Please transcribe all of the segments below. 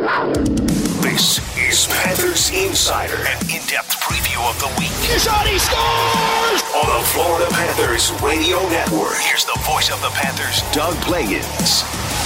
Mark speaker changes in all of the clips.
Speaker 1: This is Panthers Insider, an in-depth preview of the week.
Speaker 2: Shot, he scores!
Speaker 1: On the Florida Panthers Radio Network. Here's the voice of the Panthers, Doug Plagens.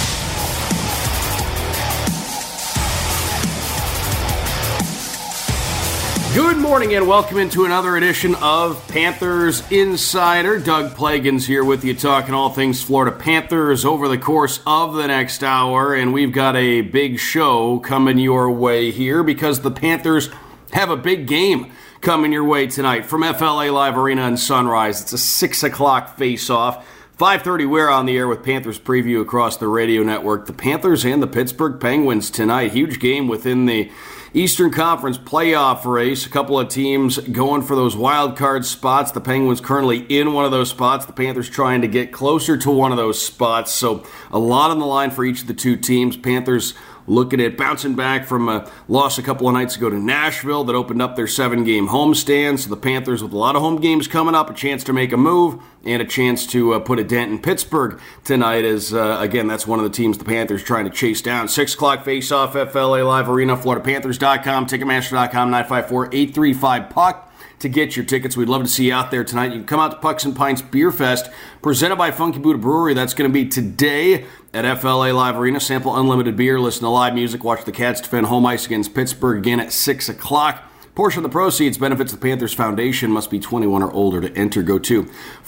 Speaker 3: Good morning and welcome into another edition of Panthers Insider. Doug Plagens here with you, talking all things Florida Panthers over the course of the next hour. And we've got a big show coming your way here because the Panthers have a big game coming your way tonight from FLA Live Arena in Sunrise. It's a 6 o'clock face-off. 5:30, we're on the air with Panthers preview across the radio network. The Panthers and the Pittsburgh Penguins tonight. Huge game within the Eastern Conference playoff race. A couple of teams going for those wild card spots. The Penguins currently in one of those spots. The Panthers trying to get closer to one of those spots. So a lot on the line for each of the two teams. Panthers looking at bouncing back from a loss a couple of nights ago to Nashville that opened up their 7-game homestand. So the Panthers with a lot of home games coming up, a chance to make a move and a chance to put a dent in Pittsburgh tonight as, again, that's one of the teams the Panthers trying to chase down. 6 o'clock face-off, FLA Live Arena, FloridaPanthers.com, Ticketmaster.com, 954-835-PUCK. To get your tickets. We'd love to see you out there tonight. You can come out to Pucks and Pints Beer Fest, presented by Funky Buddha Brewery. That's going to be today at FLA Live Arena. Sample unlimited beer, listen to live music, watch the Cats defend home ice against Pittsburgh again at 6 o'clock. Portion of the proceeds benefits the Panthers Foundation. Must be 21 or older to enter. Go to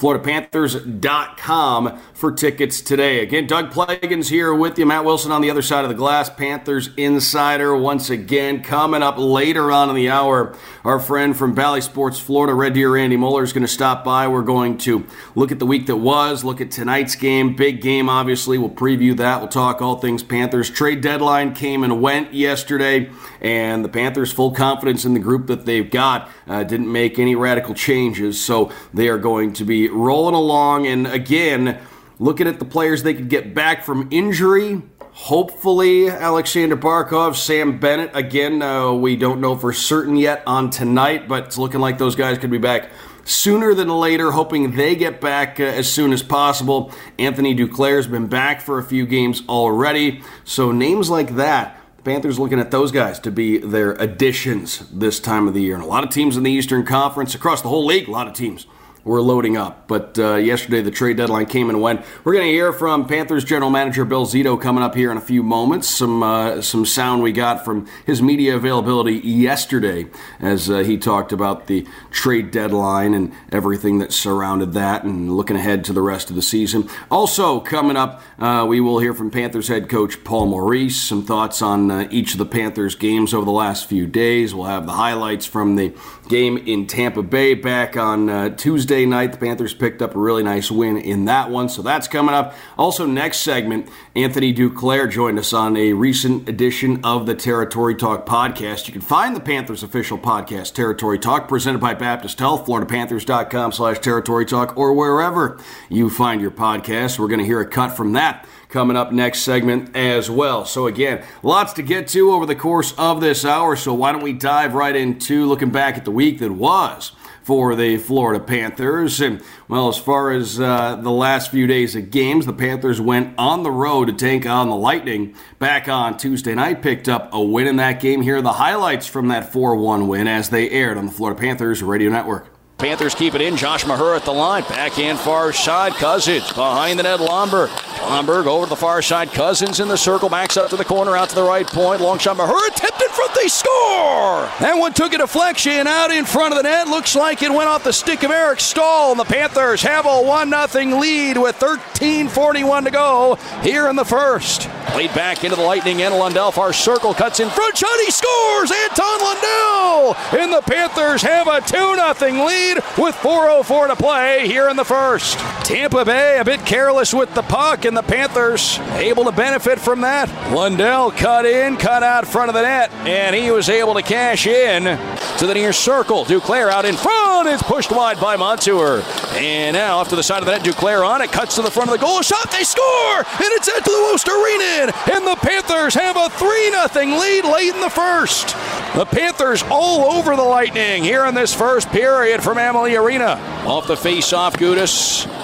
Speaker 3: FloridaPanthers.com for tickets today. Again, Doug Plagens here with you. Matt Wilson on the other side of the glass. Panthers Insider once again. Coming up later on in the hour, our friend from Bally Sports Florida, Red Deer Randy Mueller, is going to stop by. We're going to look at the week that was, look at tonight's game. Big game, obviously. We'll preview that. We'll talk all things Panthers. Trade deadline came and went yesterday, and the Panthers full confidence in the group that they've got, didn't make any radical changes, so they are going to be rolling along. And again, looking at the players they could get back from injury, hopefully Alexander Barkov, Sam Bennett. Again, we don't know for certain yet on tonight, but it's looking like those guys could be back sooner than later, hoping they get back as soon as possible. Anthony Duclair's been back for a few games already, so names like that, Panthers looking at those guys to be their additions this time of the year. And a lot of teams in the Eastern Conference, across the whole league, a lot of teams were loading up. But yesterday the trade deadline came and went. We're going to hear from Panthers general manager Bill Zito coming up here in a few moments. Some sound we got from his media availability yesterday as he talked about the trade deadline and everything that surrounded that and looking ahead to the rest of the season. Also coming up, we will hear from Panthers head coach Paul Maurice, some thoughts on each of the Panthers games over the last few days. We'll have the highlights from the game in Tampa Bay back on Tuesday night. The Panthers picked up a really nice win in that one, so that's coming up. Also, next segment, Anthony Duclair joined us on a recent edition of the Territory Talk podcast. You can find the Panthers official podcast, Territory Talk, presented by Baptist Health, FloridaPanthers.com/Territory Talk, or wherever you find your podcasts. We're going to hear a cut from that coming up next segment as well. So again, lots to get to over the course of this hour, so why don't we dive right into looking back at the week that was for the Florida Panthers. And, well, as far as the last few days of games, the Panthers went on the road to take on the Lightning back on Tuesday night, picked up a win in that game. Here are the highlights from that 4-1 win as they aired on the Florida Panthers Radio Network.
Speaker 4: Panthers keep it in. Josh Maher at the line. Backhand far side. Cousins behind the net. Lomberg over to the far side. Cousins in the circle. Backs up to the corner. Out to the right point. Long shot. Maher tipped in front. They score! That one took a deflection out in front of the net. Looks like it went off the stick of Eric Staal. And the Panthers have a 1-0 lead with 13:41 to go here in the first. Played back into the Lightning and Lundell. Far circle. Cuts in front. Shot. He scores! Anton Lundell! And the Panthers have a 2-0 lead with 4:04 to play here in the first. Tampa Bay a bit careless with the puck, and the Panthers able to benefit from that. Lundell cut in, cut out front of the net, and he was able to cash in to the near circle. Duclair out in front. It's pushed wide by Montour. And now off to the side of the net, Duclair on it, cuts to the front of the goal. Shot, they score! And it's into the Wostarinen. And the Panthers have a 3-0 lead late in the first. The Panthers all over the Lightning here in this first period from Amalie Arena. Off the face-off, Gudas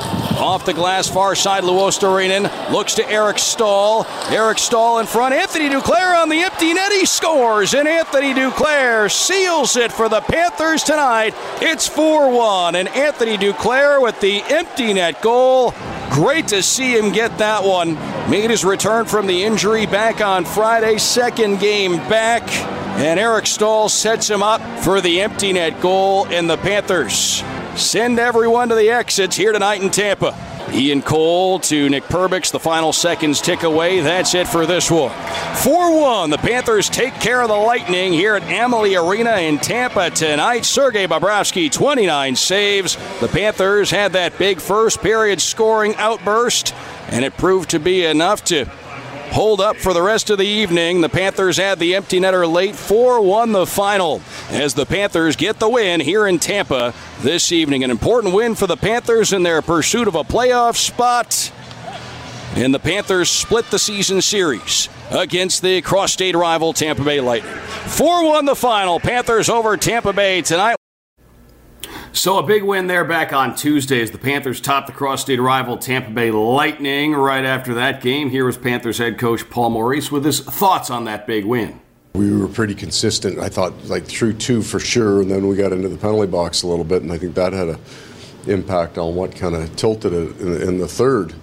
Speaker 4: Off the glass, far side, Luostarinen looks to Eric Stahl. Eric Stahl in front. Anthony Duclair on the empty net. He scores, and Anthony Duclair seals it for the Panthers tonight. It's 4-1, and Anthony Duclair with the empty net goal. Great to see him get that one. Made his return from the injury back on Friday, second game back. And Eric Stahl sets him up for the empty net goal, and the Panthers send everyone to the exits here tonight in Tampa. Ian Cole to Nick Perbix. The final seconds tick away. That's it for this one. 4-1. The Panthers take care of the Lightning here at Amalie Arena in Tampa tonight. Sergei Bobrovsky, 29 saves. The Panthers had that big first period scoring outburst, and it proved to be enough to hold up for the rest of the evening. The Panthers had the empty netter late. 4-1 the final as the Panthers get the win here in Tampa this evening. An important win for the Panthers in their pursuit of a playoff spot. And the Panthers split the season series against the cross-state rival Tampa Bay Lightning. 4-1 the final. Panthers over Tampa Bay tonight.
Speaker 3: So a big win there back on Tuesday as the Panthers topped the cross-state rival Tampa Bay Lightning. Right after that game, here was Panthers head coach Paul Maurice with his thoughts on that big win.
Speaker 5: We were pretty consistent, I thought, like through two for sure, and then we got into the penalty box a little bit, and I think that had an impact on what kind of tilted it in the third.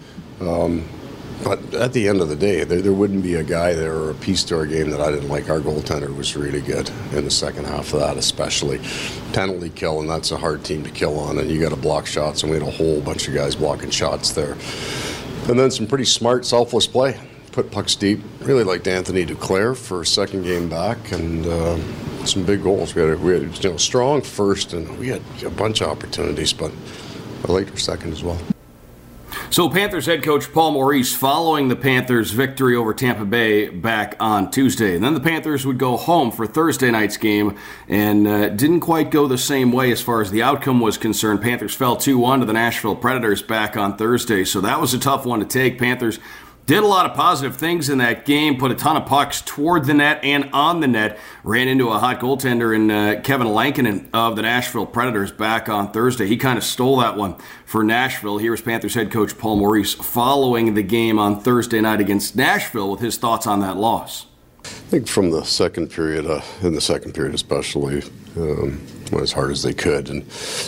Speaker 5: But at the end of the day, there wouldn't be a guy there or a piece to our game that I didn't like. Our goaltender was really good in the second half of that, especially. Penalty kill, and that's a hard team to kill on, and you got to block shots, and we had a whole bunch of guys blocking shots there. And then some pretty smart, selfless play. Put pucks deep. Really liked Anthony Duclair for a second game back, and some big goals. We had strong first, and we had a bunch of opportunities, but I liked our second as well.
Speaker 3: So Panthers head coach Paul Maurice following the Panthers' victory over Tampa Bay back on Tuesday. And then the Panthers would go home for Thursday night's game and didn't quite go the same way as far as the outcome was concerned. Panthers fell 2-1 to the Nashville Predators back on Thursday, so that was a tough one to take. Panthers did a lot of positive things in that game, put a ton of pucks toward the net and on the net, ran into a hot goaltender in Kevin Lankinen of the Nashville Predators back on Thursday. He kind of stole that one for Nashville. Here's Panthers head coach Paul Maurice following the game on Thursday night against Nashville with his thoughts on that loss.
Speaker 5: I think from the second period, in the second period especially, went as hard as they could and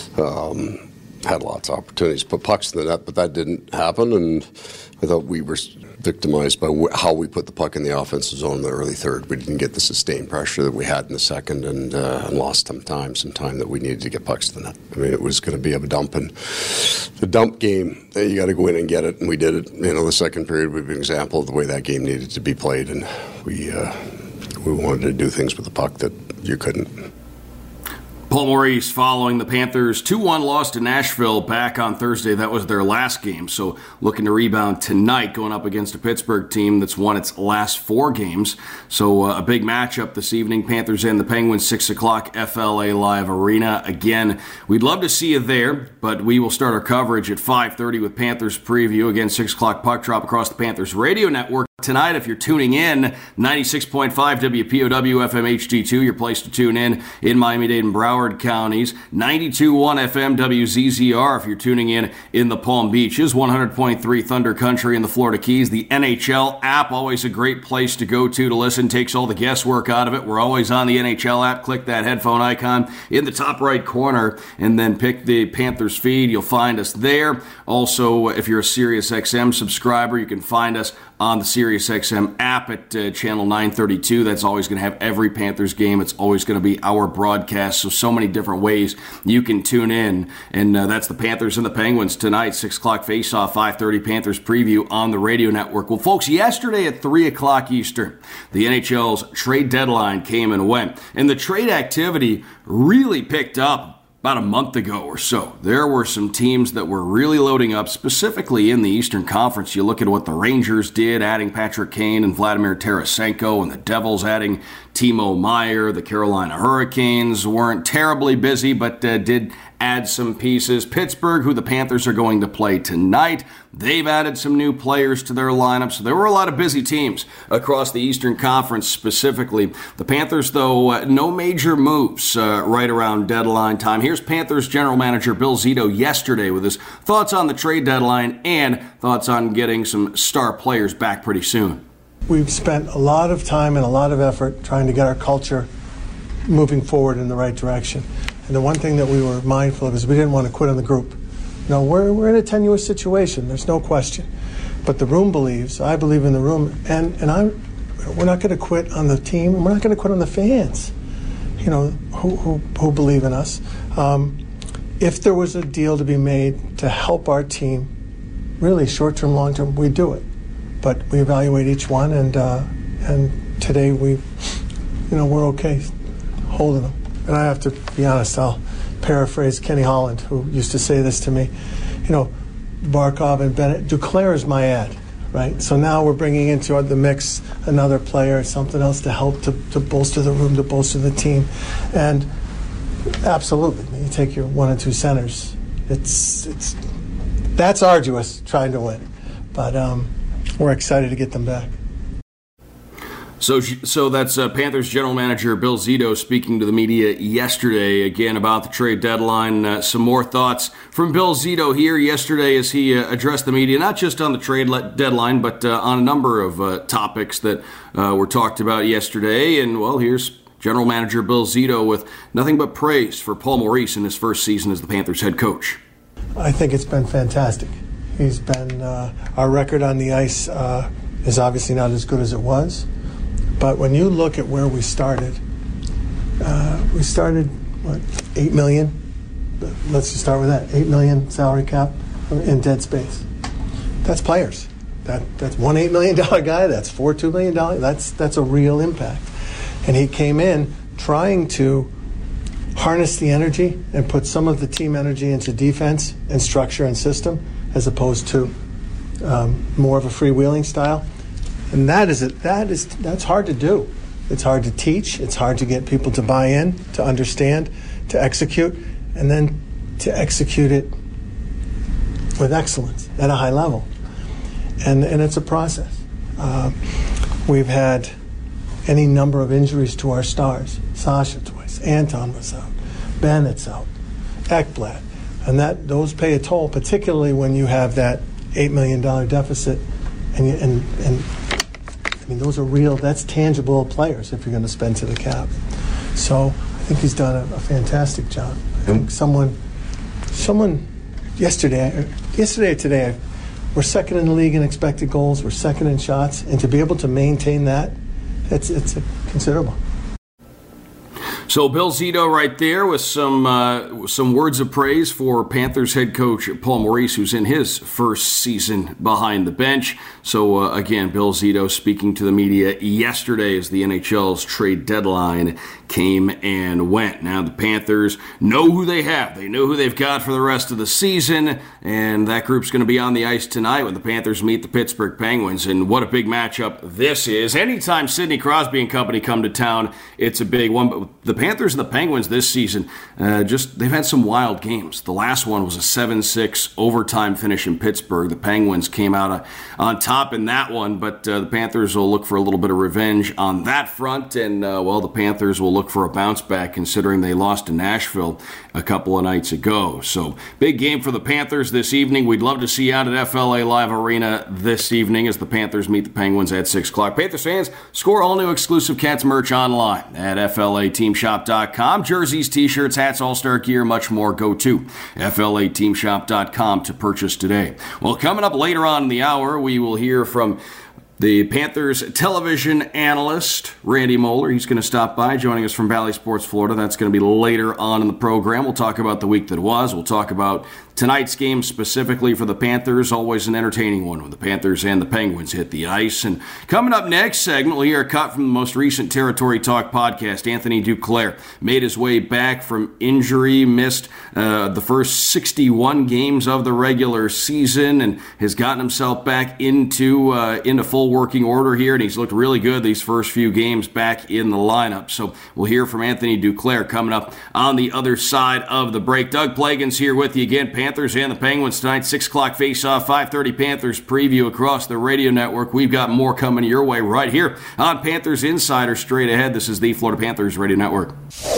Speaker 5: had lots of opportunities to put pucks in the net, but that didn't happen, and I thought we were victimized by how we put the puck in the offensive zone in the early third. We didn't get the sustained pressure that we had in the second, and lost some time that we needed to get pucks to the net. I mean, it was going to be a dump, and the dump game, you got to go in and get it, and we did it. The second period would be an example of the way that game needed to be played, and we wanted to do things with the puck that you couldn't.
Speaker 3: Paul Maurice following the Panthers' 2-1 loss to Nashville back on Thursday. That was their last game, so looking to rebound tonight, going up against a Pittsburgh team that's won its last 4 games. So a big matchup this evening. Panthers and the Penguins, 6 o'clock, FLA Live Arena. Again, we'd love to see you there, but we will start our coverage at 5:30 with Panthers preview. Again, 6 o'clock puck drop across the Panthers radio network. Tonight, if you're tuning in, 96.5 WPOW FM HD2, your place to tune in Miami-Dade and Broward counties. 92.1 FM WZZR if you're tuning in the Palm Beaches. 100.3 Thunder Country in the Florida Keys. The NHL app, always a great place to go to listen. Takes all the guesswork out of it. We're always on the NHL app. Click that headphone icon in the top right corner and then pick the Panthers feed. You'll find us there. Also, if you're a SiriusXM subscriber, you can find us on the SiriusXM app at channel 932. That's always going to have every Panthers game. It's always going to be our broadcast. So many different ways you can tune in. And that's the Panthers and the Penguins tonight. 6 o'clock face-off, 5:30 Panthers preview on the radio network. Well, folks, yesterday at 3 o'clock Eastern, the NHL's trade deadline came and went. And the trade activity really picked up about a month ago or so. There were some teams that were really loading up, specifically in the Eastern Conference. You look at what the Rangers did, adding Patrick Kane and Vladimir Tarasenko, and the Devils adding Timo Meier. The Carolina Hurricanes weren't terribly busy, but did add some pieces. Pittsburgh, who the Panthers are going to play tonight, they've added some new players to their lineup. So there were a lot of busy teams across the Eastern Conference specifically. The Panthers, though, no major moves right around deadline time. Here's Panthers general manager Bill Zito yesterday with his thoughts on the trade deadline and thoughts on getting some star players back pretty soon.
Speaker 6: We've spent a lot of time and a lot of effort trying to get our culture moving forward in the right direction. And the one thing that we were mindful of is we didn't want to quit on the group. No, we're in a tenuous situation, there's no question. But the room believes, I believe in the room, and we're not going to quit on the team, and we're not going to quit on the fans, who believe in us. If there was a deal to be made to help our team, really short-term, long-term, we do it. But we evaluate each one, and today we're okay holding them. And I have to be honest, I'll paraphrase Kenny Holland, who used to say this to me. Barkov and Bennett, Duclair is my ad, right? So now we're bringing into the mix another player, something else to help to bolster the room, to bolster the team. And absolutely, you take your 1 and 2 centers. That's arduous trying to win, but we're excited to get them back.
Speaker 3: So that's Panthers general manager Bill Zito speaking to the media yesterday, again, about the trade deadline. Some more thoughts from Bill Zito here yesterday as he addressed the media, not just on the trade deadline, but on a number of topics that were talked about yesterday. And, well, here's general manager Bill Zito with nothing but praise for Paul Maurice in his first season as the Panthers head coach.
Speaker 6: I think it's been fantastic. He's been, our record on the ice is obviously not as good as it was. But when you look at where we started, what, $8 million? Let's just start with that. $8 million salary cap in dead space. That's players. That's one $8 million guy. That's four $2 million. That's a real impact. And he came in trying to harness the energy and put some of the team energy into defense and structure and system, as opposed to more of a freewheeling style. And that's hard to do. It's hard to teach. It's hard to get people to buy in, to understand, to execute, and then to execute it with excellence at a high level. And it's a process. We've had any number of injuries to our stars. Sasha twice. Anton was out. Bennett's out. Ekblad. And those pay a toll, particularly when you have that $8 million deficit and those are real, that's tangible players if you're going to spend to the cap. So I think he's done a fantastic job. I think someone yesterday or today, we're second in the league in expected goals, we're second in shots, and to be able to maintain that, it's considerable.
Speaker 3: So Bill Zito right there with some words of praise for Panthers head coach Paul Maurice, who's in his first season behind the bench. So again, Bill Zito speaking to the media yesterday as the NHL's trade deadline came and went. Now the Panthers know who they have. They know who they've got for the rest of the season, and that group's going to be on the ice tonight when the Panthers meet the Pittsburgh Penguins. And what a big matchup this is. Anytime Sidney Crosby and company come to town, it's a big one. But the Panthers and the Penguins this season, they've had some wild games. The last one was a 7-6 overtime finish in Pittsburgh. The Penguins came out on top in that one, but the Panthers will look for a little bit of revenge on that front, and, the Panthers will look for a bounce back considering they lost to Nashville a couple of nights ago. So, big game for the Panthers this evening. We'd love to see you out at FLA Live Arena this evening as the Panthers meet the Penguins at 6 o'clock. Panthers fans, score all new exclusive Cats merch online at FLAteamshop.com. Jerseys, t-shirts, hats, all-star gear, much more. Go to FLAteamshop.com to purchase today. Well, coming up later on in the hour, we will hear from the Panthers television analyst, Randy Moeller. He's going to stop by, joining us from Bally Sports Florida. That's going to be later on in the program. We'll talk about the week that was. We'll talk about tonight's game specifically for the Panthers. Always an entertaining one when the Panthers and the Penguins hit the ice. And coming up next segment, we'll hear a cut from the most recent Territory Talk podcast. Anthony Duclair made his way back from injury, missed the first 61 games of the regular season, and has gotten himself back into full working order here, and he's looked really good these first few games back in the lineup. So we'll hear from Anthony Duclair coming up on the other side of the break. Doug Plagens here with you again. Panthers and the Penguins tonight, 6 o'clock face-off, 5:30 Panthers preview across the radio network. We've got more coming your way right here on Panthers Insider straight ahead. This is the Florida Panthers Radio Network.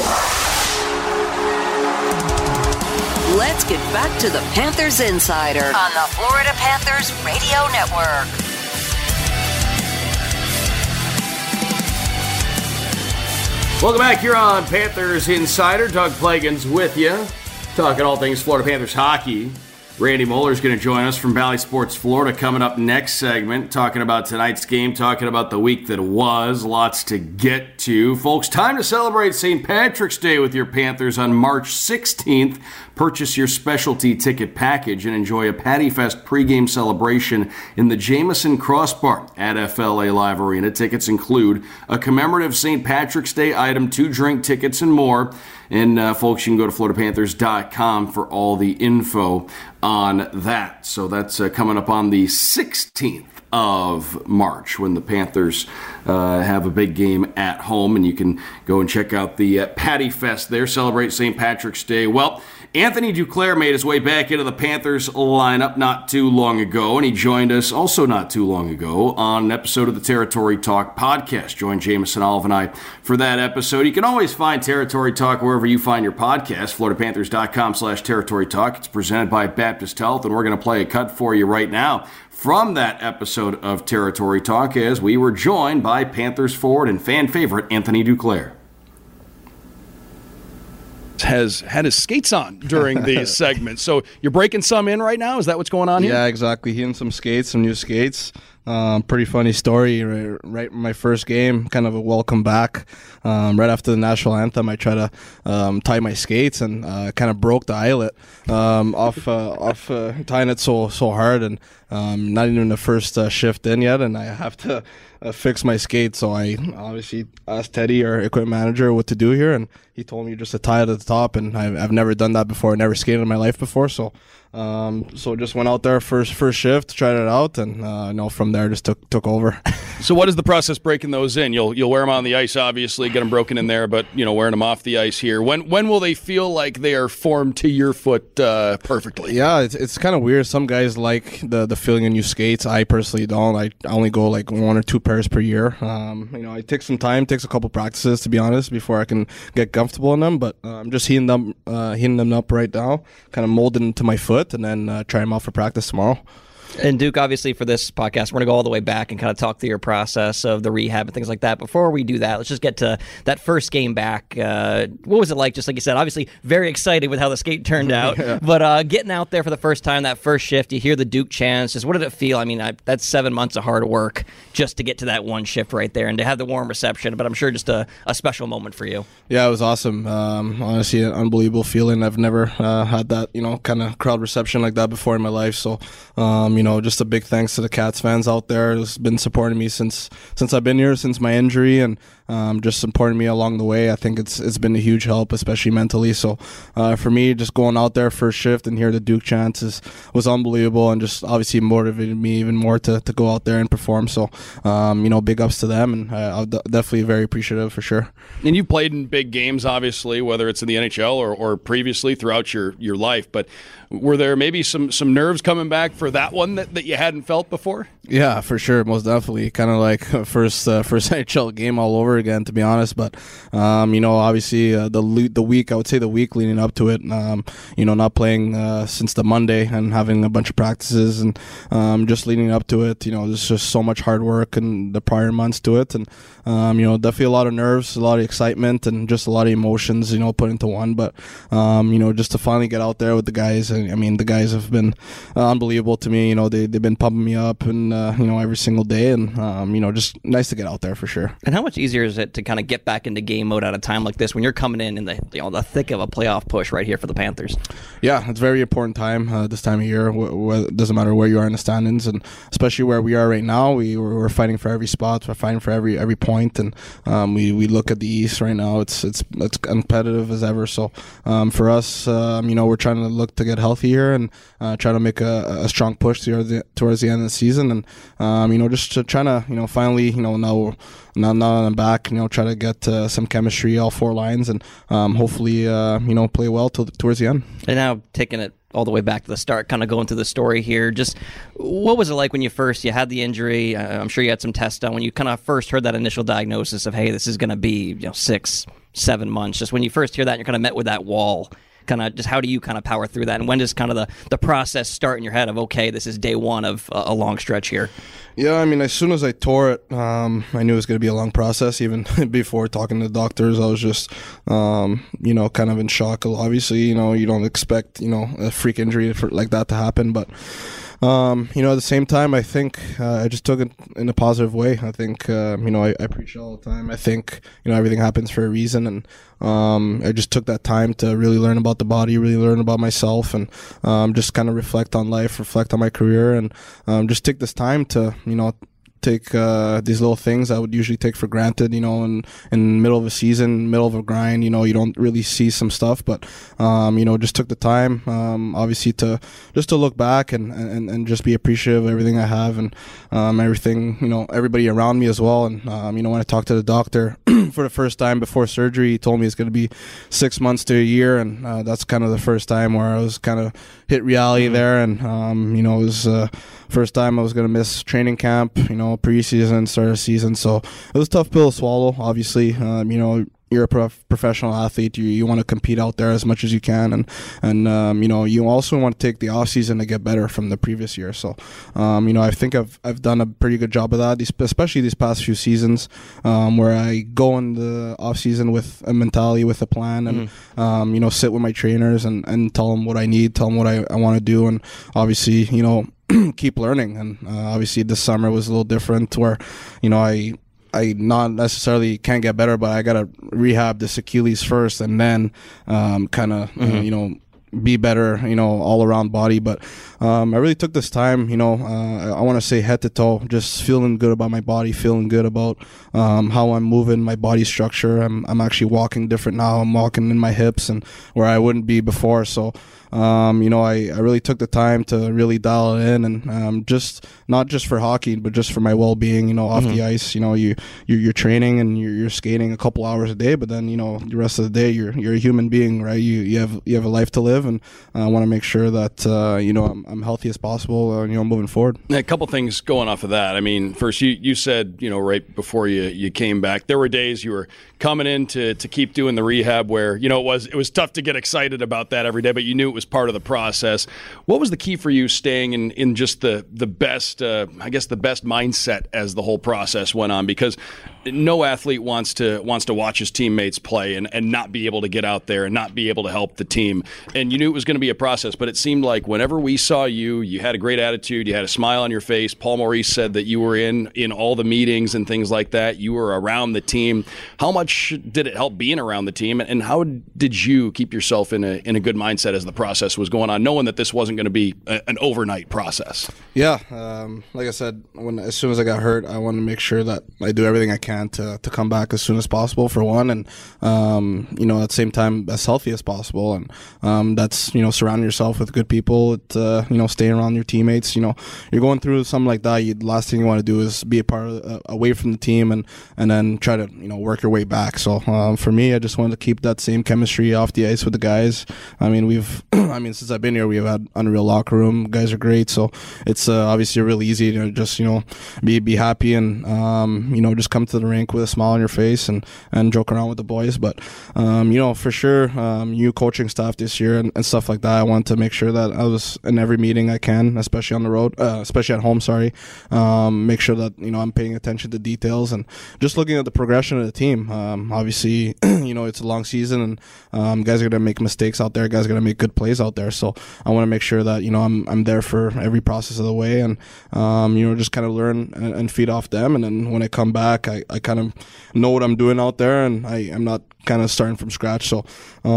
Speaker 7: Let's get back to the Panthers Insider on the Florida Panthers Radio Network.
Speaker 3: Welcome back here on Panthers Insider. Doug Plagens with you, talking all things Florida Panthers hockey. Randy Moeller is going to join us from Bally Sports Florida coming up next segment, talking about tonight's game, talking about the week that was. Lots to get to. Folks, time to celebrate St. Patrick's Day with your Panthers on March 16th. Purchase your specialty ticket package and enjoy a Patty Fest pregame celebration in the Jameson Crossbar at FLA Live Arena. Tickets include a commemorative St. Patrick's Day item, 2 drink tickets, and more. And folks, you can go to FloridaPanthers.com for all the info on that. So that's coming up on the 16th of March when the Panthers have a big game at home. And you can go and check out the Patty Fest there, celebrate St. Patrick's Day. Well, Anthony Duclair made his way back into the Panthers lineup not too long ago, and he joined us also not too long ago on an episode of the Territory Talk podcast. Joined Jameson Olive and I for that episode. You can always find Territory Talk wherever you find your podcast, FloridaPanthers.com/Territory Talk. It's presented by Baptist Health, and we're going to play a cut for you right now from that episode of Territory Talk as we were joined by Panthers forward and fan favorite Anthony Duclair.
Speaker 8: Has had his skates on during these segments. So you're breaking some in right now? Is that what's going on here?
Speaker 9: Yeah, exactly. Hitting some skates, some new skates. Pretty funny story. Right in my first game, kind of a welcome back. Right after the national anthem, I tried to tie my skates and kind of broke the eyelet off tying it so hard, and not even the first shift in yet, and I have to fix my skates. So I obviously asked Teddy, our equipment manager, what to do here, and he told me just to tie it at the top, and I've never done that before. I never skated in my life before, so just went out there first shift, tried it out, and from there just took over.
Speaker 8: So what is the process breaking those in? You'll wear them on the ice, obviously, get them broken in there, but wearing them off the ice here. When will they feel like they are formed to your foot perfectly?
Speaker 9: Yeah, it's kind of weird. Some guys like the feeling of new skates. I personally don't. I only go like 1 or 2 pairs per year. It takes some time, takes a couple practices to be honest before I can get comfortable in them. But I'm just heating them up right now, kind of molding into my foot, and then try them out for practice tomorrow.
Speaker 10: And Duke, obviously for this podcast, we're going to go all the way back and kind of talk through your process of the rehab and things like that. Before we do that, let's just get to that first game back. What was it like? Just like you said, obviously very excited with how the skate turned out. Yeah. But getting out there for the first time, that first shift, you hear the Duke chants. Just what did it feel? I mean, that's 7 months of hard work just to get to that one shift right there and to have the warm reception. But I'm sure just a special moment for you. Yeah,
Speaker 9: it was awesome. Honestly, an unbelievable feeling. I've never had that, kind of crowd reception like that before in my life. So, just a big thanks to the Cats fans out there who's been supporting me since I've been here, since my injury, and just supporting me along the way. I think it's been a huge help, especially mentally. So for me, just going out there first shift and hear the Duke chants was unbelievable, and just obviously motivated me even more to go out there and perform. So big ups to them, and I'm definitely very appreciative for sure.
Speaker 8: And you've played in big games, obviously, whether it's in the NHL or previously throughout your life, but were there maybe some nerves coming back for that one that you hadn't felt before?
Speaker 9: Yeah, for sure, most definitely. Kind of like first NHL game all over again, to be honest. But obviously the week, I would say the week leading up to it, not playing since the Monday and having a bunch of practices and just leading up to it, there's just so much hard work and the prior months to it, and definitely a lot of nerves, a lot of excitement, and just a lot of emotions, put into one. But just to finally get out there with the guys, the guys have been unbelievable to me. They've been pumping me up and every single day, and just nice to get out there for sure.
Speaker 10: And how much easier is it to kind of get back into game mode at a time like this when you're coming in the thick of a playoff push right here for the Panthers?
Speaker 9: Yeah, it's a very important time this time of year. It doesn't matter where you are in the standings, and especially where we are right now, we're fighting for every spot, we're fighting for every point, and we look at the East right now. It's competitive as ever. So for us, we're trying to look to get healthy here and try to make a strong push towards the end of the season. And just to trying to finally now I'm back, try to get some chemistry all 4 lines and hopefully play well towards the end.
Speaker 10: And now taking it all the way back to the start, kind of going through the story here, just what was it like when you had the injury? I'm sure you had some tests done when you kind of first heard that initial diagnosis of, hey, this is going to be 6-7 months. Just when you first hear that, you're kind of met with that wall. Kind of just how do you kind of power through that, and when does kind of the process start in your head of, okay, this is day one of a long stretch here?
Speaker 9: Yeah, I mean, as soon as I tore it, I knew it was going to be a long process. Even before talking to the doctors, I was just, kind of in shock. Obviously, you don't expect, a freak injury like that to happen. But, at the same time, I think I just took it in a positive way. I think, I preach all the time. I think, everything happens for a reason. And I just took that time to really learn about the body, really learn about myself, and just kind of reflect on life, reflect on my career, and just take this time to, take these little things I would usually take for granted, in the middle of a season, middle of a grind, you don't really see some stuff, but, just took the time, obviously to look back and just be appreciative of everything I have and everything, everybody around me as well. And, when I talked to the doctor for the first time before surgery, he told me it's going to be 6 months to a year. And that's kind of the first time where I was kind of hit reality there. And, it was first time I was going to miss training camp, preseason, start of season. So it was a tough pill to swallow, obviously. You're a professional athlete. You want to compete out there as much as you can, and you also want to take the off season to get better from the previous year. So, I think I've done a pretty good job of that, especially these past few seasons, where I go in the off season with a mentality, with a plan, and sit with my trainers and tell them what I need, tell them what I want to do, and obviously, keep learning. And obviously, this summer was a little different, where I not necessarily can't get better, but I got to rehab this Achilles first and then be better, all around body. But I really took this time, I want to say head to toe, just feeling good about my body, feeling good about how I'm moving, my body structure. I'm actually walking different now. I'm walking in my hips and where I wouldn't be before. So, I really took the time to really dial it in, and just not just for hockey, but just for my well-being, off the ice. You're training and you're skating a couple hours a day, but then, the rest of the day you're a human being, right? You have a life to live, and I want to make sure that, I'm healthy as possible, moving forward.
Speaker 8: A couple things going off of that. I mean, first, you said, right before you came back, there were days you were coming in to keep doing the rehab where, it was tough to get excited about that every day, but you knew it was part of the process. What was the key for you staying in just the best, the best mindset as the whole process went on? Because no athlete wants to watch his teammates play and not be able to get out there and not be able to help the team. And you knew it was going to be a process, but it seemed like whenever we saw you had a great attitude, you had a smile on your face. Paul Maurice said that you were in all the meetings and things like that. You were around the team. How much did it help being around the team, and how did you keep yourself in a good mindset as the process was going on, knowing that this wasn't going to be an overnight process?
Speaker 9: Yeah, like I said, as soon as I got hurt, I wanted to make sure that I do everything I can to come back as soon as possible, for one, and at the same time as healthy as possible, and that's surrounding yourself with good people, staying around your teammates. You're going through something like that. The last thing you want to do is be a part of away from the team and then try to work your way back. So for me, I just wanted to keep that same chemistry off the ice with the guys. I mean, since I've been here, we've had unreal locker room. Guys are great, so it's obviously really easy to just be happy and just come to the rink with a smile on your face and joke around with the boys. But for sure, new coaching staff this year and stuff like that, I want to make sure that I was in every meeting I can, especially on the road, especially at home. Make sure that I'm paying attention to details and just looking at the progression of the team. Obviously, it's a long season, and guys are gonna make mistakes out there. Guys are gonna make good plays out there. So I want to make sure that I'm there for every process of the way, and just kind of learn and feed off them. And then when I come back, I kind of know what I'm doing out there, and I'm not kind of starting from scratch. So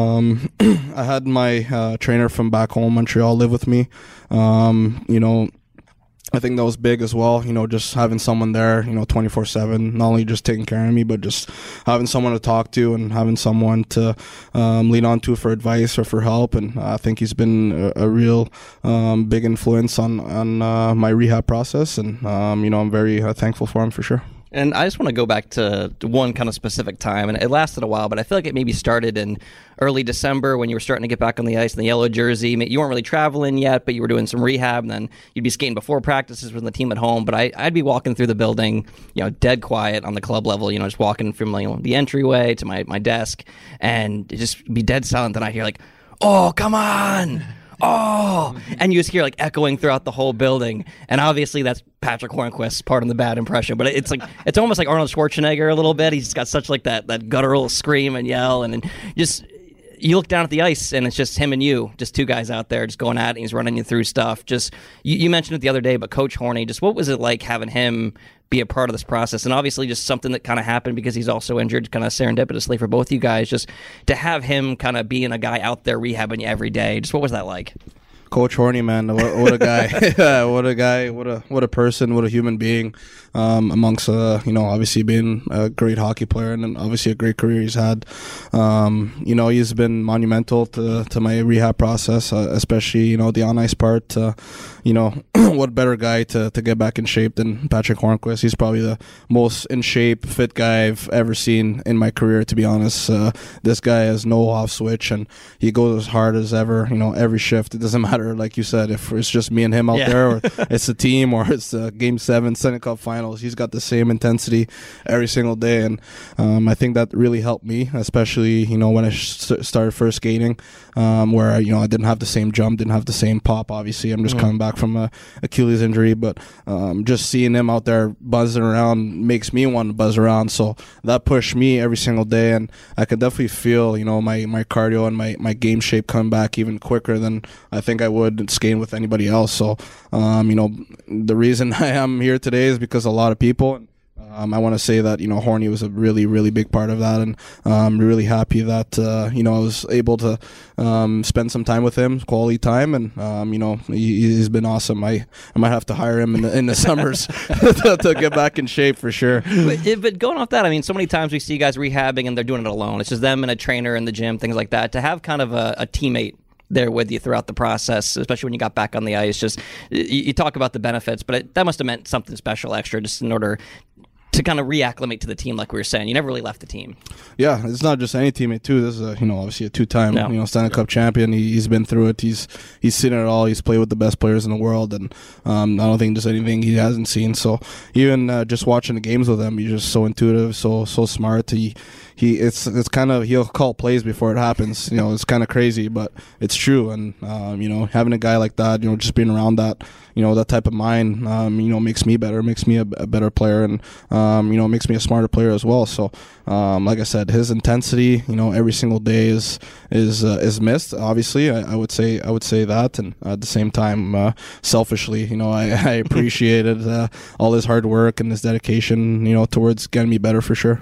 Speaker 9: I had my trainer from back home, Montreal, live with me. I think that was big as well, just having someone there, 24/7, not only just taking care of me, but just having someone to talk to and having someone to lean on to for advice or for help. And I think he's been a real big influence on my rehab process. And, I'm very thankful for him for sure.
Speaker 10: And I just want to go back to one kind of specific time, and it lasted a while, but I feel like it maybe started in early December when you were starting to get back on the ice in the yellow jersey. You weren't really traveling yet, but you were doing some rehab, and then you'd be skating before practices with the team at home. But I'd be walking through the building, dead quiet on the club level, just walking from the entryway to my desk, and it'd just be dead silent. Then I'd hear like, "Oh, come on! Oh!" And you just hear echoing throughout the whole building. And obviously that's Patrick Hornquist, pardon the bad impression, but it's almost like Arnold Schwarzenegger a little bit. He's got such that guttural scream and yell, and just you look down at the ice and it's just him and you, just two guys out there just going at it, and he's running you through stuff. Just you mentioned it the other day, but Coach Horny, just what was it like having him be a part of this process? And obviously just something that kind of happened because he's also injured kind of serendipitously for both you guys, just to have him kind of being a guy out there rehabbing you every day. Just what was that like?
Speaker 9: Coach Horny, man, what a guy. What a guy, what a person, what a human being, amongst obviously being a great hockey player and obviously a great career he's had. He's been monumental to my rehab process, especially the on ice part. What better guy to get back in shape than Patrick Hornquist? He's probably the most in shape, fit guy I've ever seen in my career, to be honest. This guy has no off switch, and he goes as hard as ever, every shift. It doesn't matter, like you said, if it's just me and him out there, or it's the team, or it's Game 7 Stanley Cup Finals. He's got the same intensity every single day, and I think that really helped me, especially when I started first skating, where I didn't have the same jump, didn't have the same pop. Obviously, I'm just coming back from a Achilles injury, but just seeing him out there buzzing around makes me want to buzz around. So that pushed me every single day, and I could definitely feel my cardio and my game shape come back even quicker than I think I would skating with anybody else. So the reason I am here today is because a lot of people, I want to say that Horny was a really, really big part of that, and I'm really happy that I was able to spend some time with him, quality time, and he's been awesome. I might have to hire him in the summers to get back in shape for sure.
Speaker 10: But going off that, so many times we see guys rehabbing and they're doing it alone. It's just them and a trainer in the gym, things like that. To have kind of a teammate there with you throughout the process, especially when you got back on the ice, just you talk about the benefits, but that must have meant something special extra just in order to kind of reacclimate to the team. Like we were saying, you never really left the team. Yeah,
Speaker 9: it's not just any teammate too. This is obviously a two-time Stanley Cup champion. He's been through it. He's seen it all. He's played with the best players in the world, and I don't think there's anything he hasn't seen. So even just watching the games with him, he's just so intuitive, so smart. It's kind of, he'll call plays before it happens. It's kind of crazy, but it's true. And having a guy like that, just being around that, that type of mind, makes me better, makes me a better player, and makes me a smarter player as well. So like I said, his intensity, every single day is missed. Obviously, I would say that, and at the same time, selfishly, I appreciated all his hard work and his dedication, towards getting me better for sure.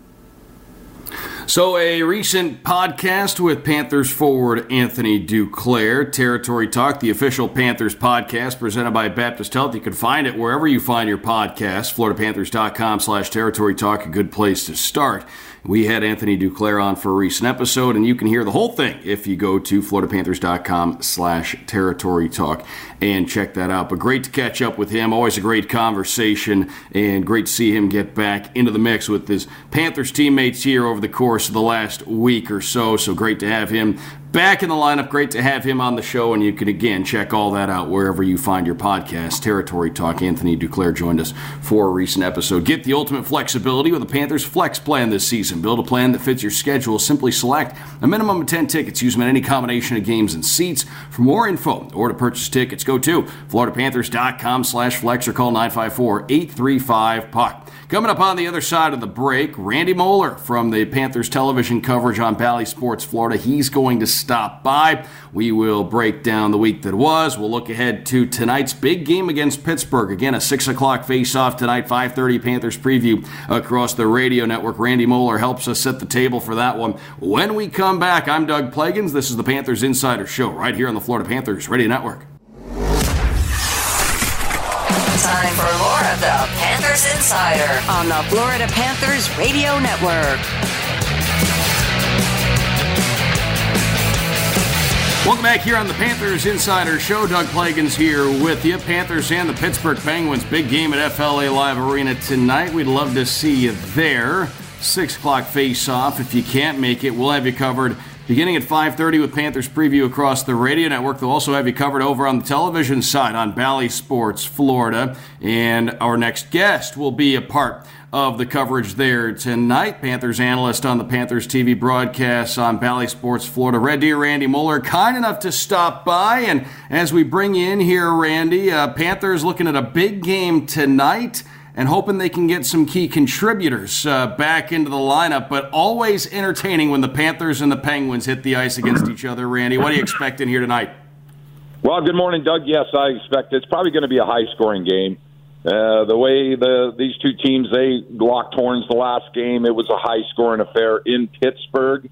Speaker 3: So a recent podcast with Panthers forward Anthony Duclair, Territory Talk, the official Panthers podcast presented by Baptist Health. You can find it wherever you find your podcasts. FloridaPanthers.com/Territory Talk, a good place to start. We had Anthony Duclair on for a recent episode, and you can hear the whole thing if you go to FloridaPanthers.com/Territory Talk and check that out. But great to catch up with him. Always a great conversation, and great to see him get back into the mix with his Panthers teammates here over the course of the last week or so. So great to have him back in the lineup. Great to have him on the show, and you can, again, check all that out wherever you find your podcast. Territory Talk. Anthony Duclair joined us for a recent episode. Get the ultimate flexibility with the Panthers Flex Plan this season. Build a plan that fits your schedule. Simply select a minimum of 10 tickets. Use them in any combination of games and seats. For more info or to purchase tickets, go to FloridaPanthers.com/flex or call 954-835-PUCK. Coming up on the other side of the break, Randy Moeller from the Panthers television coverage on Bally Sports Florida. He's going to stop by. We will break down the week that was. We'll look ahead to tonight's big game against Pittsburgh. Again, a 6 o'clock face-off tonight, 5:30 Panthers preview across the radio network. Randy Moeller helps us set the table for that one. When we come back, I'm Doug Plagans. This is the Panthers Insider Show right here on the Florida Panthers Radio Network.
Speaker 7: Time for more of the Panthers Insider on the Florida Panthers Radio Network.
Speaker 3: Welcome back here on the Panthers Insider Show. Doug Plagens here with you. Panthers and the Pittsburgh Penguins. Big game at FLA Live Arena tonight. We'd love to see you there. 6 o'clock face-off. If you can't make it, we'll have you covered beginning at 5:30 with Panthers preview across the radio network. They'll also have you covered over on the television side on Bally Sports Florida. And our next guest will be a part of the coverage there tonight. Panthers analyst on the Panthers TV broadcasts on Bally Sports Florida. Red Deer Randy Mueller, kind enough to stop by. And as we bring you in here, Randy, Panthers looking at a big game tonight and hoping they can get some key contributors back into the lineup, but always entertaining when the Panthers and the Penguins hit the ice against each other. Randy, what are you expecting here tonight?
Speaker 11: Well, good morning, Doug. Yes, I expect it's probably going to be a high-scoring game. The way these two teams, they locked horns the last game, it was a high-scoring affair in Pittsburgh.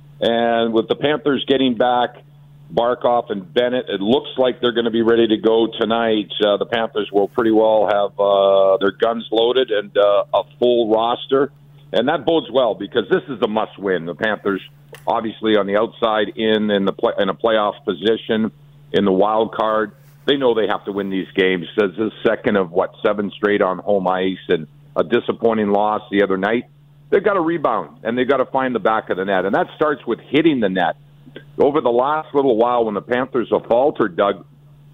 Speaker 11: And with the Panthers getting back Barkov and Bennett, it looks like they're going to be ready to go tonight. The Panthers will pretty well have their guns loaded and a full roster. And that bodes well because this is a must-win. The Panthers, obviously, on the outside in a playoff position in the wild card. They know they have to win these games. It's the second of, 7 straight on home ice and a disappointing loss the other night. They've got to rebound, and they've got to find the back of the net. And that starts with hitting the net. Over the last little while when the Panthers have faltered, Doug,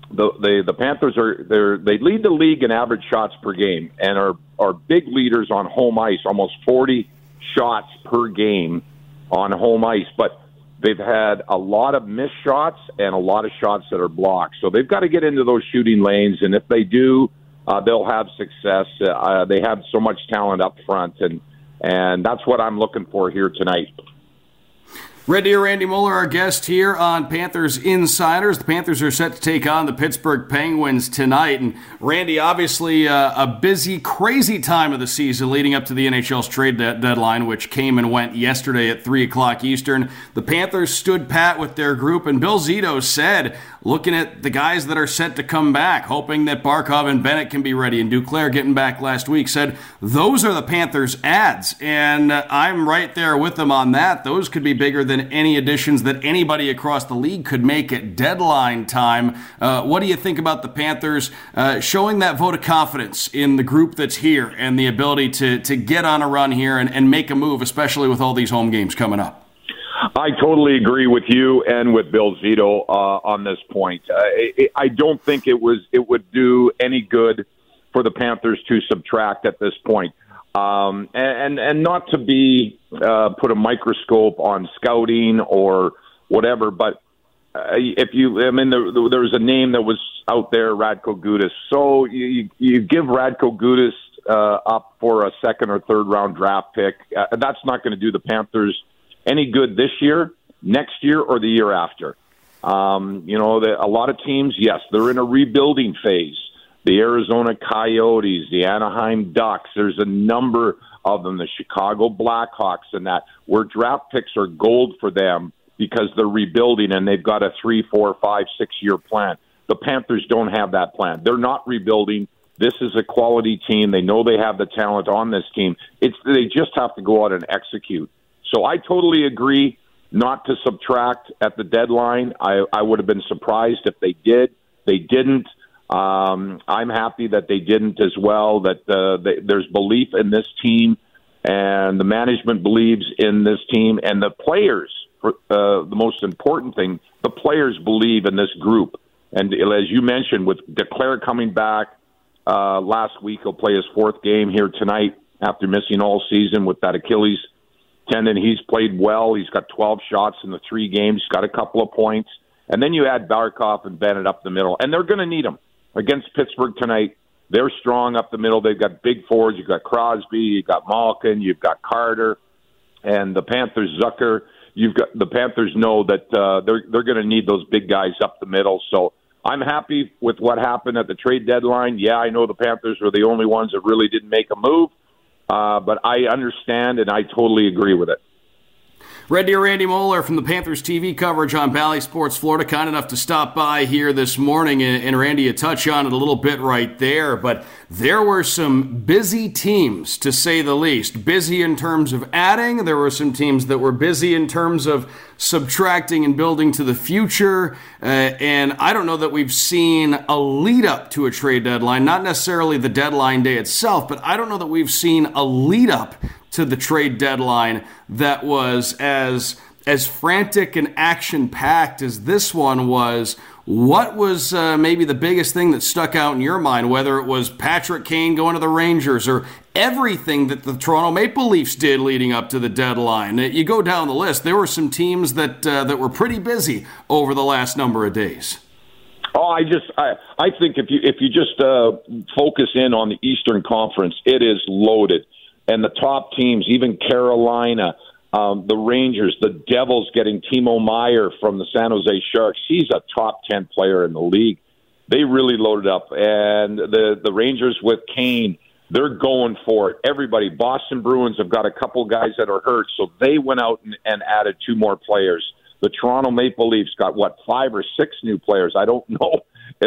Speaker 11: the Panthers they lead the league in average shots per game and are big leaders on home ice, almost 40 shots per game on home ice. But they've had a lot of missed shots and a lot of shots that are blocked. So they've got to get into those shooting lanes, and if they do, they'll have success. They have so much talent up front, and that's what I'm looking for here tonight.
Speaker 3: Red Deer Randy Mueller, our guest here on Panthers Insiders. The Panthers are set to take on the Pittsburgh Penguins tonight. And Randy, obviously a busy, crazy time of the season leading up to the NHL's trade deadline, which came and went yesterday at 3 o'clock Eastern. The Panthers stood pat with their group, and Bill Zito said, looking at the guys that are set to come back, hoping that Barkov and Bennett can be ready, and Duclair getting back last week, said, those are the Panthers' ads. And I'm right there with them on that. Those could be bigger than any additions that anybody across the league could make at deadline time. What do you think about the Panthers showing that vote of confidence in the group that's here and the ability to get on a run here and make a move, especially with all these home games coming up?
Speaker 11: I totally agree with you and with Bill Zito on this point. I don't think it would do any good for the Panthers to subtract at this point. And not to be put a microscope on scouting or whatever, but there was a name that was out there, Radko Gudas. So you give Radko Gudas up for a second or third round draft pick. That's not going to do the Panthers any good this year, next year, or the year after. A lot of teams, yes, they're in a rebuilding phase. The Arizona Coyotes, the Anaheim Ducks, there's a number of them, the Chicago Blackhawks and that, where draft picks are gold for them because they're rebuilding and they've got a 3, 4, 5, 6 year plan. The Panthers don't have that plan. They're not rebuilding. This is a quality team. They know they have the talent on this team. They just have to go out and execute. So I totally agree not to subtract at the deadline. I would have been surprised if they did. They didn't. I'm happy that they didn't as well, that there's belief in this team and the management believes in this team and the players, the most important thing, the players believe in this group. And as you mentioned, with Duclair coming back last week, he'll play his 4th game here tonight after missing all season with that Achilles tendon. He's played well. He's got 12 shots in the 3 games. He's got a couple of points. And then you add Barkov and Bennett up the middle, and they're going to need them. Against Pittsburgh tonight, they're strong up the middle. They've got big forwards. You've got Crosby, you've got Malkin, you've got Carter, and the Panthers, Zucker. The Panthers know that they're going to need those big guys up the middle. So I'm happy with what happened at the trade deadline. Yeah, I know the Panthers were the only ones that really didn't make a move, but I understand and I totally agree with it.
Speaker 3: Red Deer Randy Moeller from the Panthers TV coverage on Bally Sports Florida, kind enough to stop by here this morning. And Randy, you touch on it a little bit right there, but there were some busy teams, to say the least. Busy in terms of adding. There were some teams that were busy in terms of subtracting and building to the future. And I don't know that we've seen a lead up to a trade deadline, not necessarily the deadline day itself, but I don't know that we've seen a lead up to the trade deadline that was as frantic and action-packed as this one was. What was maybe the biggest thing that stuck out in your mind, whether it was Patrick Kane going to the Rangers or everything that the Toronto Maple Leafs did leading up to the deadline? You go down the list, there were some teams that were pretty busy over the last number of days.
Speaker 11: Oh, I think if you just focus in on the Eastern Conference, it is loaded. And the top teams, even Carolina, the Rangers, the Devils getting Timo Meier from the San Jose Sharks. He's a top 10 player in the league. They really loaded up. And the Rangers with Kane, they're going for it. Everybody, Boston Bruins have got a couple guys that are hurt, so they went out and added 2 more players. The Toronto Maple Leafs got, 5 or 6 new players. I don't know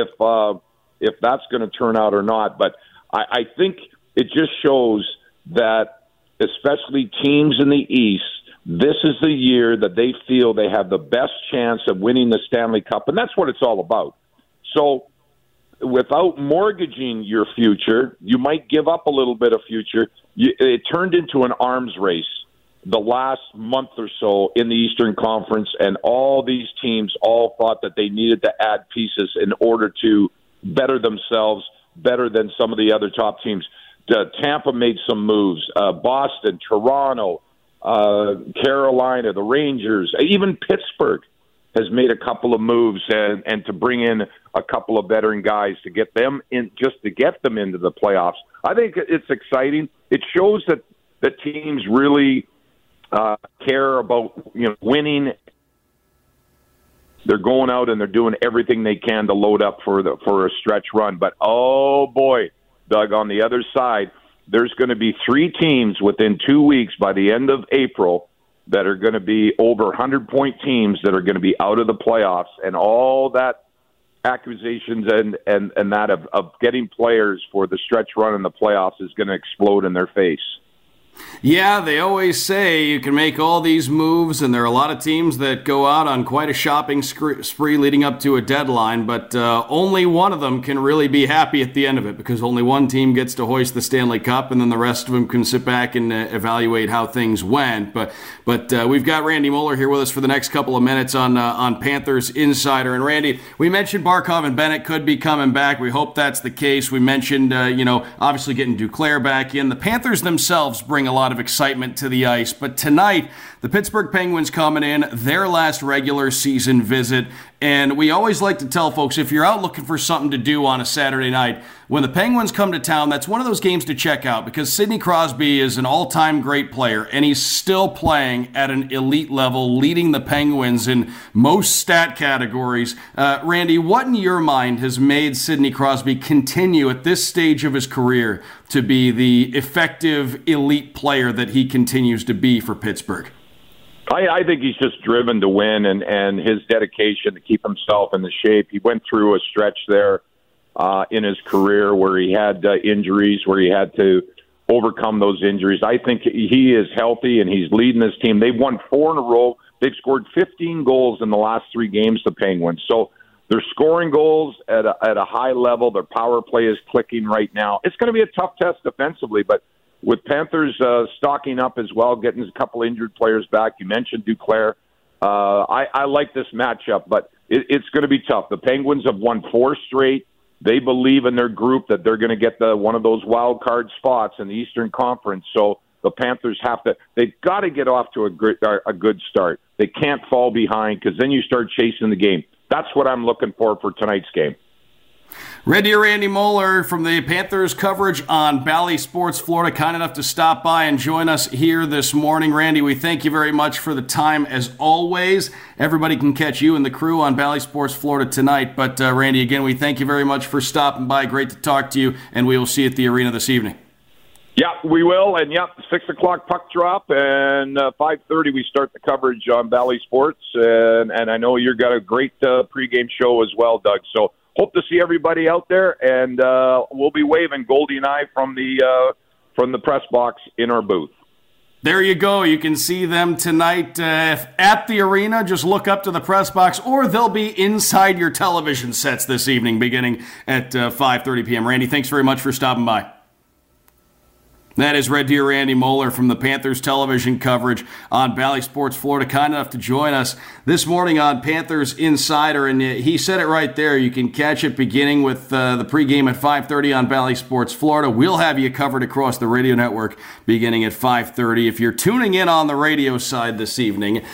Speaker 11: if that's going to turn out or not. But I think it just shows that especially teams in the East, this is the year that they feel they have the best chance of winning the Stanley Cup, and that's what it's all about. So without mortgaging your future, you might give up a little bit of future. It turned into an arms race the last month or so in the Eastern Conference, and all these teams all thought that they needed to add pieces in order to better themselves, better than some of the other top teams. Tampa made some moves. Boston, Toronto, Carolina, the Rangers, even Pittsburgh has made a couple of moves and to bring in a couple of veteran guys to get them in, just to get them into the playoffs. I think it's exciting. It shows that the teams really care about winning. They're going out and they're doing everything they can to load up for a stretch run. But oh boy, Doug, on the other side, there's going to be 3 teams within 2 weeks by the end of April that are going to be over 100-point teams that are going to be out of the playoffs, and all that accusations and that of getting players for the stretch run in the playoffs is going to explode in their face.
Speaker 3: Yeah, they always say you can make all these moves, and there are a lot of teams that go out on quite a shopping spree leading up to a deadline, but only one of them can really be happy at the end of it, because only one team gets to hoist the Stanley Cup, and then the rest of them can sit back and evaluate how things went. But we've got Randy Moeller here with us for the next couple of minutes on Panthers Insider. And Randy, we mentioned Barkov and Bennett could be coming back. We hope that's the case. We mentioned, obviously getting Duclair back in. The Panthers themselves bring a lot of excitement to the ice, but tonight the Pittsburgh Penguins coming in, their last regular season visit, and we always like to tell folks, if you're out looking for something to do on a Saturday night, when the Penguins come to town, that's one of those games to check out, because Sidney Crosby is an all-time great player, and he's still playing at an elite level, leading the Penguins in most stat categories. Randy, what in your mind has made Sidney Crosby continue at this stage of his career to be the effective elite player that he continues to be for Pittsburgh?
Speaker 11: I think he's just driven to win, and his dedication to keep himself in the shape. He went through a stretch there in his career where he had injuries, where he had to overcome those injuries. I think he is healthy, and he's leading his team. They've won 4 in a row. They've scored 15 goals in the last 3 games, the Penguins. So they're scoring goals at a high level. Their power play is clicking right now. It's going to be a tough test defensively, but with Panthers stocking up as well, getting a couple injured players back. You mentioned Duclair. I like this matchup, but it's going to be tough. The Penguins have won 4 straight. They believe in their group that they're going to get one of those wild card spots in the Eastern Conference. So the Panthers they've got to get off to a good start. They can't fall behind, because then you start chasing the game. That's what I'm looking for tonight's game.
Speaker 3: Red Deer Randy Moeller from the Panthers coverage on Bally Sports Florida, kind enough to stop by and join us here this morning. Randy, we thank you very much for the time as always. Everybody can catch you and the crew on Bally Sports Florida tonight. But Randy, again, we thank you very much for stopping by. Great to talk to you, and we will see you at the arena this evening.
Speaker 11: Yeah, we will. And, 6 o'clock puck drop, and 5:30 we start the coverage on Bally Sports. And I know you've got a great pregame show as well, Doug. So hope to see everybody out there, and we'll be waving Goldie and I from the press box in our booth.
Speaker 3: There you go. You can see them tonight at the arena. Just look up to the press box, or they'll be inside your television sets this evening beginning at 5:30 p.m. Randy, thanks very much for stopping by. That is Red Deer Randy Moeller from the Panthers television coverage on Bally Sports Florida, kind enough to join us this morning on Panthers Insider, and he said it right there. You can catch it beginning with the pregame at 5:30 on Bally Sports Florida. We'll have you covered across the radio network beginning at 5:30. If you're tuning in on the radio side this evening,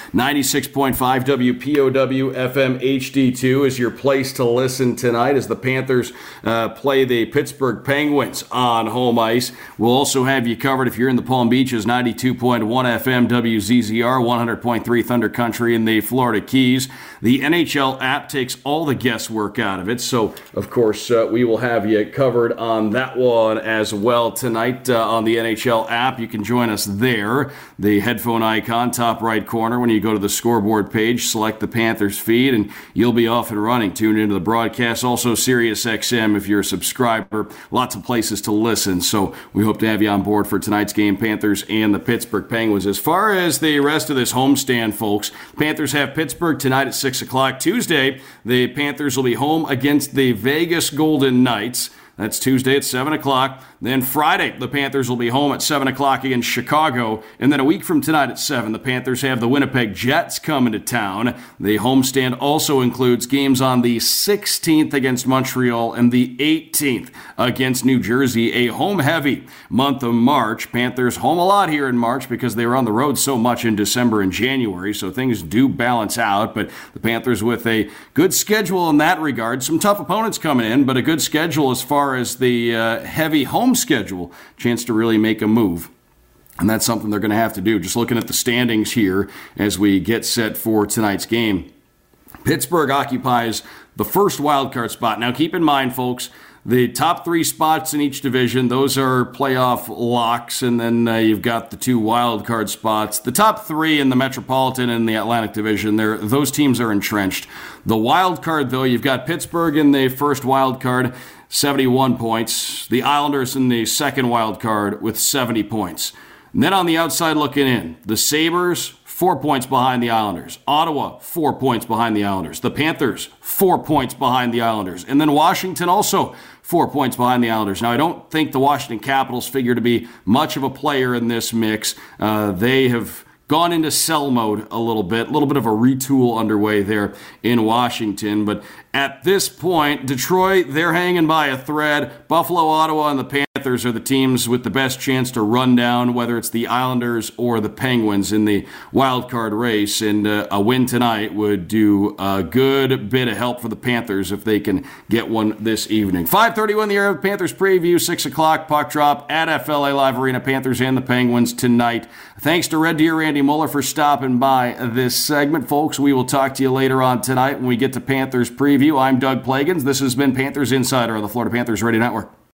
Speaker 3: 96.5 WPOW FM HD2 is your place to listen tonight as the Panthers play the Pittsburgh Penguins on home ice. We'll also have you covered if you're in the Palm Beaches, 92.1 FM WZZR, 100.3 Thunder Country in the Florida Keys. The NHL app takes all the guesswork out of it, so of course we will have you covered on that one as well tonight on the NHL app. You can join us there. The headphone icon, top right corner, when you go to the scoreboard page, select the Panthers feed, and you'll be off and running. Tune into the broadcast. Also Sirius XM if you're a subscriber. Lots of places to listen, so we hope to have you on board for tonight's game, Panthers and the Pittsburgh Penguins. As far as the rest of this homestand, folks, Panthers have Pittsburgh tonight at 6 o'clock. Tuesday, the Panthers will be home against the Vegas Golden Knights. That's Tuesday at 7 o'clock. Then Friday, the Panthers will be home at 7 o'clock against Chicago. And then a week from tonight at 7, the Panthers have the Winnipeg Jets coming to town. The homestand also includes games on the 16th against Montreal and the 18th against New Jersey. A home-heavy month of March. Panthers home a lot here in March because they were on the road so much in December and January, so things do balance out. But the Panthers with a good schedule in that regard. Some tough opponents coming in, but a good schedule as far as the heavy home schedule, chance to really make a move. And that's something they're going to have to do. Just looking at the standings here as we get set for tonight's game. Pittsburgh occupies the first wild card spot. Now keep in mind, folks, the top 3 spots in each division, those are playoff locks, and then you've got the 2 wild card spots. The top 3 in the Metropolitan and the Atlantic Division, those teams are entrenched. The wild card, though, you've got Pittsburgh in the first wild card, 71 points. The Islanders in the second wild card with 70 points. And then on the outside looking in, the Sabres, 4 points behind the Islanders. Ottawa, 4 points behind the Islanders. The Panthers, 4 points behind the Islanders. And then Washington also 4 points behind the Islanders. Now, I don't think the Washington Capitals figure to be much of a player in this mix. They have gone into sell mode a little bit of a retool underway there in Washington. But at this point, Detroit, they're hanging by a thread. Buffalo, Ottawa, and the Panthers are the teams with the best chance to run down, whether it's the Islanders or the Penguins in the wild card race. And a win tonight would do a good bit of help for the Panthers if they can get one this evening. 5:31 the Air Panthers preview, 6 o'clock puck drop at FLA Live Arena. Panthers and the Penguins tonight. Thanks to Red Deer Randy Moeller for stopping by this segment. Folks, we will talk to you later on tonight when we get to Panthers preview. I'm Doug Plagans. This has been Panthers Insider on the Florida Panthers Radio Network.